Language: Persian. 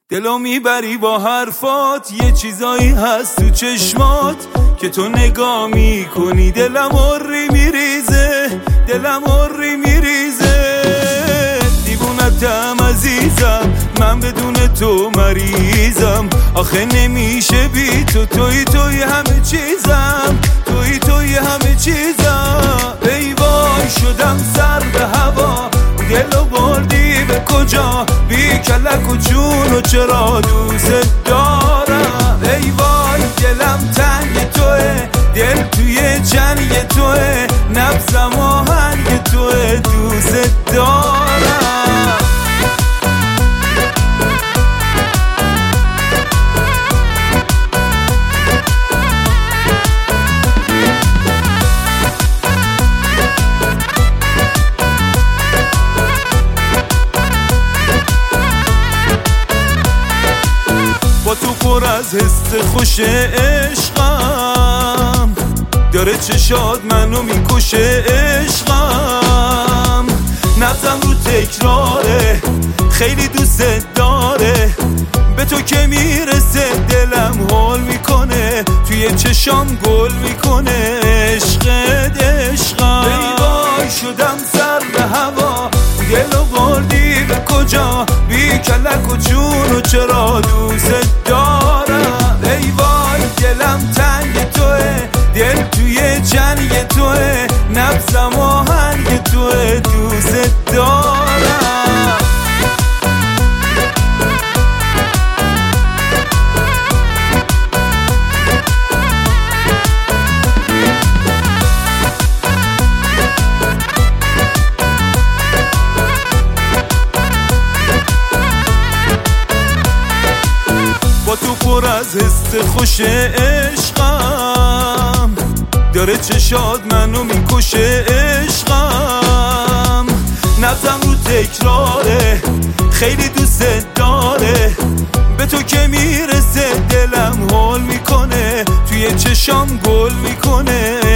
دلو میبری با حرفات، یه چیزایی هست تو چشمات که تو نگاه میکنی دلم عری میریزه، دلم عری میریزه. دیوونتم عزیزم، من بدون تو مریضم، آخه نمیشه بی تو، توی همه چیزم، توی همه چیزم. ای وای شدم سر به هوا، دلو بردی به کجا، بی کلک و جون و چرا دوست دارم. ای وای دلم تنگ توه، دل توی جنگ توه، نبضم آهنگ توه، دوست دارم. با تو پر از حس خوش عشقم، داره چشات منو میکشه عشقم. نبضم رو تکراره، خیلی دوست داره، به تو که میرسه دلم هول میکنه، توی چشام گل میکنه عشقت عشقم. ای وای شدم سر به هوا، دلو بردی به کجا، بی کلک و جون و چرا دوست دارم. ای وای دلم تنگ توه، دل توی جنگ توه، نبضم آهنگ توه، دوست دارم. تو پر از حس خوش عشقم، داره چشات منو میکشه عشقم. نبضم رو تکراره، خیلی دوست داره، به تو که میرسه دلم هول میکنه، توی چشام گل میکنه